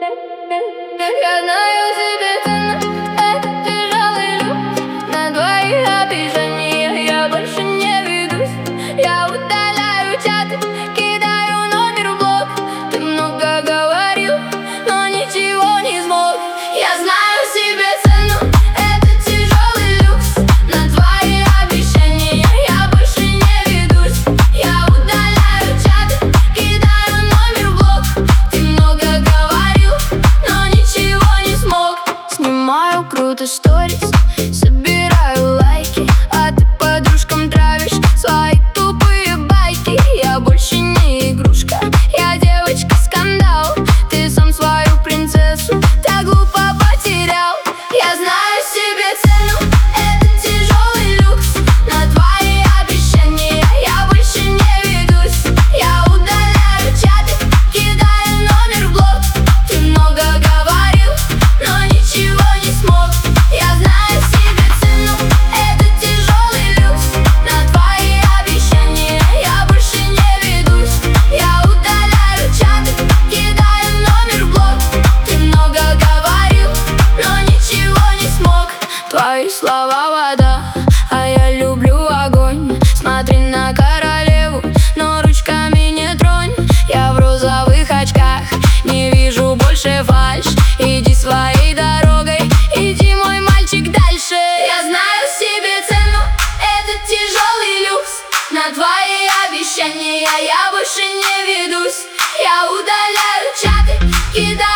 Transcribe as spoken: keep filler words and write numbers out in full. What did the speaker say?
Я знаю себе цену, это тяжелый люкс. На двоих обижения я больше не ведусь. Я удаляю чаты, кидаю номер в блог. Ты много говорил, но ничего не смог. Я знаю себе цену, это тяжелый люкс. На твои обещания я больше не ведусь. Я удаляю чаты, кидаю номер в блог. Ты много говорил, но ничего не смог. Снимаю круто сторис, собираю лайки, а ты подружкам травишь свои тупые байки. Я больше не игрушка, я девочка-скандал. Ты сам свою принцессу так глупо потерял. Я знаю себе цену, это тяжелый люкс. На твои обещания я больше не ведусь. Я удаляю чаты, кидаю номер в блог. Ты много говорил, но ничего не смог. Я знаю себе цену, это тяжелый люкс. На твои обещания я больше не ведусь. Я удаляю чаты, кидаю номер в блог. Ты много говорил, но ничего не смог. Твои слова вода, а я люблю огонь. Смотри на королеву, но ручками не тронь. Я в розовых очках, не вижу больше фальшь. Иди своей дорогой, иди, мой мальчик, дальше. Я знаю себе цену, это тяжелый люкс. На твои обещания я больше не ведусь. Я удаляю чаты, кидаю